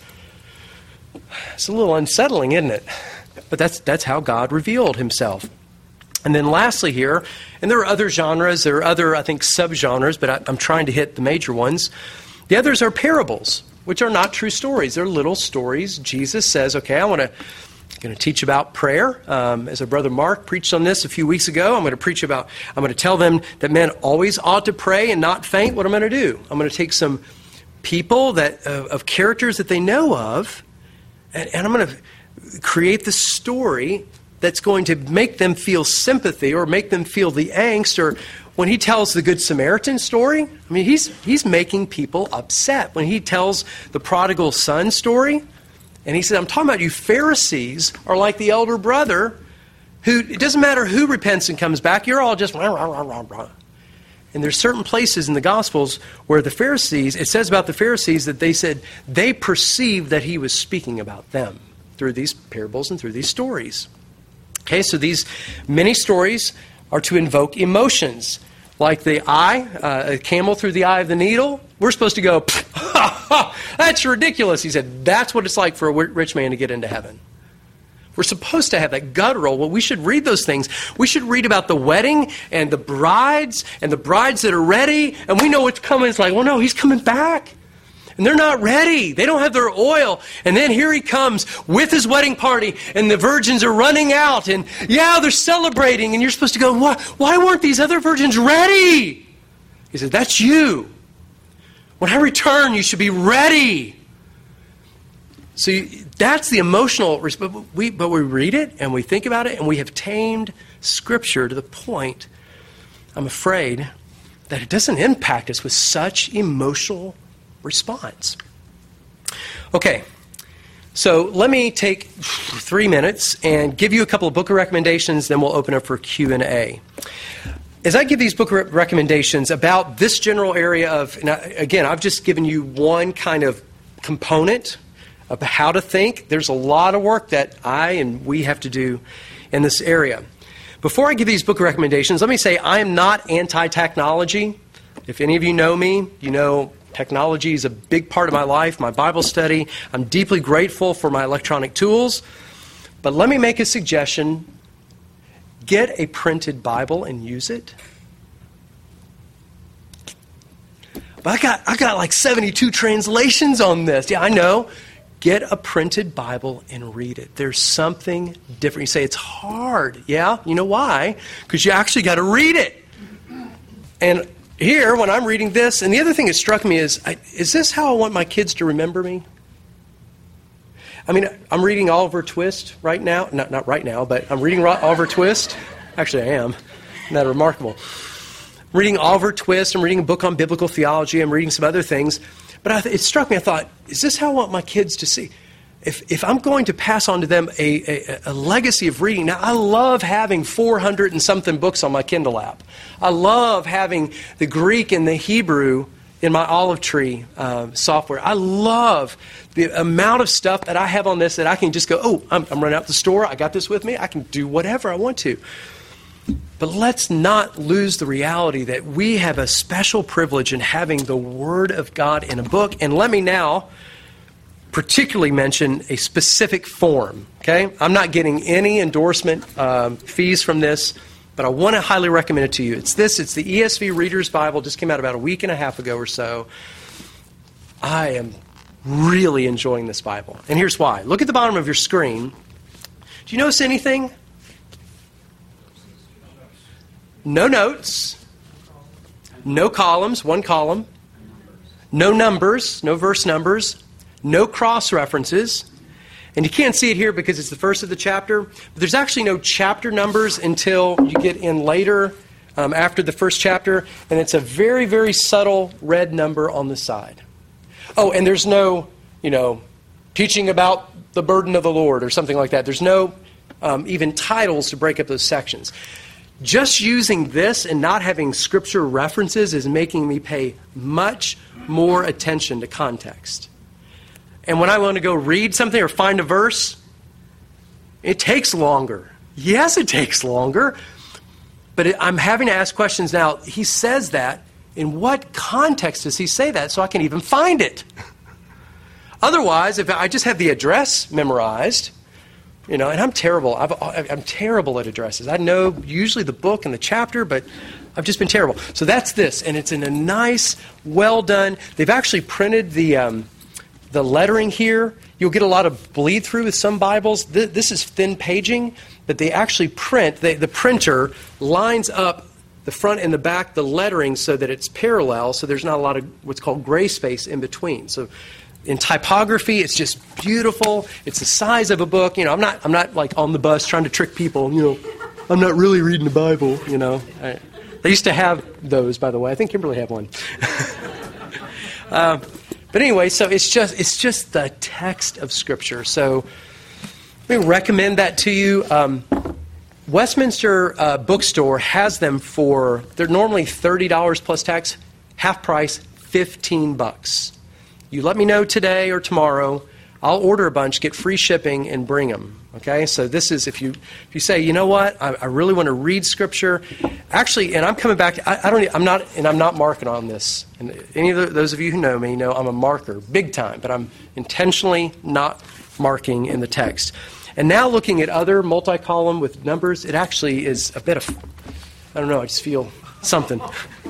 it's a little unsettling, isn't it? But that's that's how God revealed himself. And then lastly here, and there are other genres, there are other, I think, subgenres, but I, I'm trying to hit the major ones. The others are parables, which are not true stories. They're little stories. Jesus says, okay, I want to going to teach about prayer. Um, as our brother Mark preached on this a few weeks ago, I'm going to preach about, I'm going to tell them that men always ought to pray and not faint. What I'm going to do? I'm going to take some people that uh, of characters that they know of, and, and I'm going to create this story that's going to make them feel sympathy or make them feel the angst. Or when he tells the Good Samaritan story, I mean, he's he's making people upset. When he tells the prodigal son story, and he said, I'm talking about you Pharisees are like the elder brother who, it doesn't matter who repents and comes back, you're all just rah, rah, rah, rah, rah. And there's certain places in the Gospels where the Pharisees, it says about the Pharisees that they said they perceived that he was speaking about them through these parables and through these stories. Okay, so these many stories are to invoke emotions. Like the eye, uh, a camel through the eye of the needle. We're supposed to go, that's ridiculous. He said, that's what it's like for a rich man to get into heaven. We're supposed to have that guttural. Well, we should read those things. We should read about the wedding and the brides and the brides that are ready. And we know what's coming. It's like, well, no, he's coming back. And they're not ready. They don't have their oil. And then here he comes with his wedding party. And the virgins are running out. And yeah, they're celebrating. And you're supposed to go, why, why weren't these other virgins ready? He said, that's you. When I return, you should be ready. So you, that's the emotional response. But we, but we read it and we think about it and we have tamed Scripture to the point, I'm afraid, that it doesn't impact us with such emotional response. Okay, so let me take three minutes and give you a couple of book recommendations, then we'll open up for Q and A. As I give these book recommendations about this general area of, and I, again, I've just given you one kind of component of how to think. There's a lot of work that I and we have to do in this area. Before I give these book recommendations, let me say I am not anti-technology. If any of you know me, you know technology is a big part of my life, my Bible study. I'm deeply grateful for my electronic tools. But let me make a suggestion. Get a printed Bible and use it. But I got I got like seventy-two translations on this. Yeah, I know. Get a printed Bible and read it. There's something different. You say it's hard. Yeah, you know why? Because you actually got to read it. And here, when I'm reading this, and the other thing that struck me is, I, is this how I want my kids to remember me? I mean, I'm reading Oliver Twist right now. Not, not right now, but I'm reading Oliver Twist. Actually, I am. Isn't that remarkable? I'm reading Oliver Twist. I'm reading a book on biblical theology. I'm reading some other things. But I th- it struck me, I thought, is this how I want my kids to see? If if I'm going to pass on to them a, a, a legacy of reading, now I love having four hundred and something books on my Kindle app. I love having the Greek and the Hebrew in my Olive Tree uh, software. I love the amount of stuff that I have on this that I can just go, oh, I'm, I'm running out the store. I got this with me. I can do whatever I want to. But let's not lose the reality that we have a special privilege in having the Word of God in a book. And let me now particularly mention a specific form. Okay, I'm not getting any endorsement um, fees from this, but I want to highly recommend it to you. It's this. It's the E S V Reader's Bible. Just came out about a week and a half ago or so. I am really enjoying this Bible. And here's why. Look at the bottom of your screen. Do you notice anything? No notes. no columns, one column, no numbers, no verse numbers, no cross references. And you can't see it here because it's the first of the chapter, but there's actually no chapter numbers until you get in later, um, after the first chapter, and it's a very, very subtle red number on the side. Oh, and there's no, you know, teaching about the burden of the Lord or something like that. There's no um, even titles to break up those sections. Just using this and not having scripture references is making me pay much more attention to context. And when I want to go read something or find a verse, it takes longer. Yes, it takes longer. But it, I'm having to ask questions now. He says that. In what context does he say that so I can even find it? Otherwise, if I just have the address memorized, you know, and I'm terrible. I've, I'm terrible at addresses. I know usually the book and the chapter, but I've just been terrible. So that's this. And it's in a nice, well done. They've actually printed the... Um, The lettering here, you'll get a lot of bleed through with some Bibles. This is thin paging, but they actually print, they, the printer lines up the front and the back, the lettering, so that it's parallel, so there's not a lot of what's called gray space in between. So in typography, it's just beautiful. It's the size of a book. You know, I'm not, I'm not like on the bus trying to trick people, you know, I'm not really reading the Bible, you know. I, they used to have those, by the way. I think Kimberly had one. uh, But anyway, so it's just it's just the text of Scripture. So let me recommend that to you. Um, Westminster uh, Bookstore has them for, they're normally thirty dollars plus tax, half price, fifteen bucks. You let me know today or tomorrow. I'll order a bunch, get free shipping, and bring them. Okay, so this is if you if you say, you know what, I, I really want to read Scripture. Actually, and I'm coming back. To, I, I don't. I'm not, and I'm not marking on this. And any of the, those of you who know me know I'm a marker, big time. But I'm intentionally not marking in the text. And now looking at other multi-column with numbers, it actually is a bit of, I don't know. I just feel something.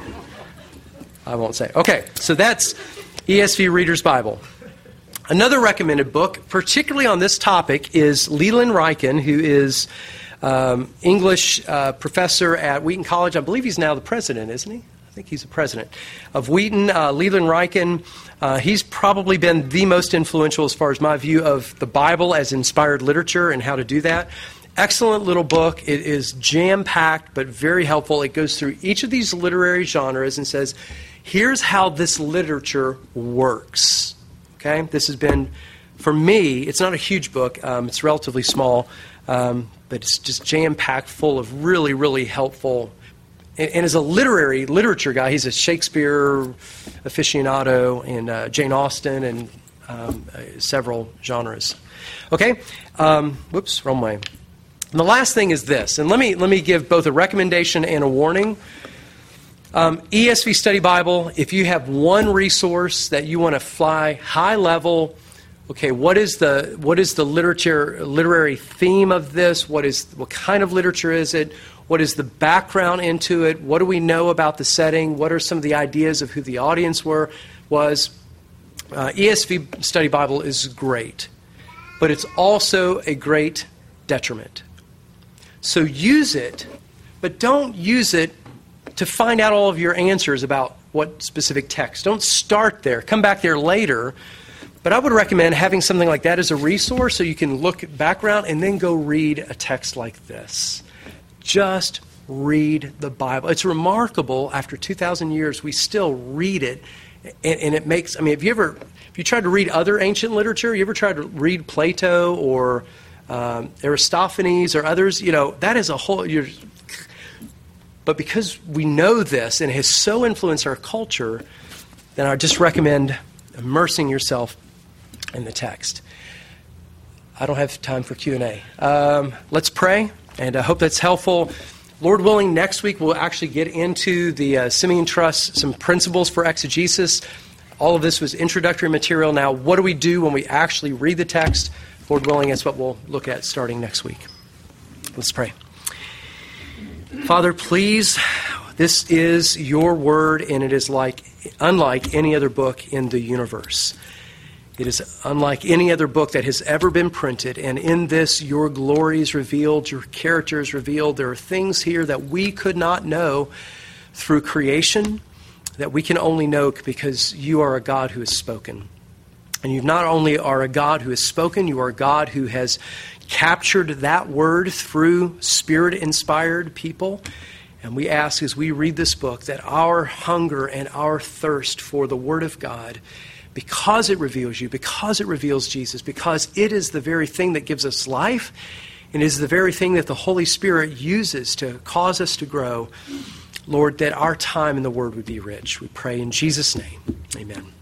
I won't say. Okay, so that's E S V Reader's Bible. Another recommended book, particularly on this topic, is Leland Ryken, who is um, English uh, professor at Wheaton College. I believe he's now the president, isn't he? I think he's the president of Wheaton. Uh, Leland Ryken, uh, he's probably been the most influential as far as my view of the Bible as inspired literature and how to do that. Excellent little book. It is jam-packed but very helpful. It goes through each of these literary genres and says, here's how this literature works. Okay, this has been, for me, it's not a huge book. Um, it's relatively small, um, but it's just jam-packed full of really, really helpful. And, and as a literary literature guy, he's a Shakespeare aficionado and uh, Jane Austen and um, uh, several genres. Okay, um, whoops, wrong way. And the last thing is this, and let me let me give both a recommendation and a warning. Um, E S V Study Bible, if you have one resource that you want to fly high level, okay, what is the what is the literature literary theme of this? What is what kind of literature is it? What is the background into it? What do we know about the setting? What are some of the ideas of who the audience were was? Uh, E S V Study Bible is great, but it's also a great detriment. So use it, but don't use it to find out all of your answers about what specific text. Don't start there. Come back there later. But I would recommend having something like that as a resource so you can look at background and then go read a text like this. Just read the Bible. It's remarkable, after two thousand years, we still read it. And, and it makes, I mean, have you ever, if you tried to read other ancient literature, you ever tried to read Plato or um, Aristophanes or others, you know, that is a whole, you're, but because we know this and it has so influenced our culture, then I just recommend immersing yourself in the text. I don't have time for Q and A. Um, let's pray, and I hope that's helpful. Lord willing, next week we'll actually get into the uh, Simeon Trust, some principles for exegesis. All of this was introductory material. Now, what do we do when we actually read the text? Lord willing, that's what we'll look at starting next week. Let's pray. Father, please, this is your word, and it is like unlike any other book in the universe. It is unlike any other book that has ever been printed, and in this your glory is revealed, your character is revealed. There are things here that we could not know through creation, that we can only know because you are a God who has spoken. And you not only are a God who has spoken, you are a God who has captured that word through Spirit-inspired people. And we ask as we read this book that our hunger and our thirst for the Word of God, because it reveals you, because it reveals Jesus, because it is the very thing that gives us life, and is the very thing that the Holy Spirit uses to cause us to grow, Lord, that our time in the Word would be rich. We pray in Jesus' name. Amen.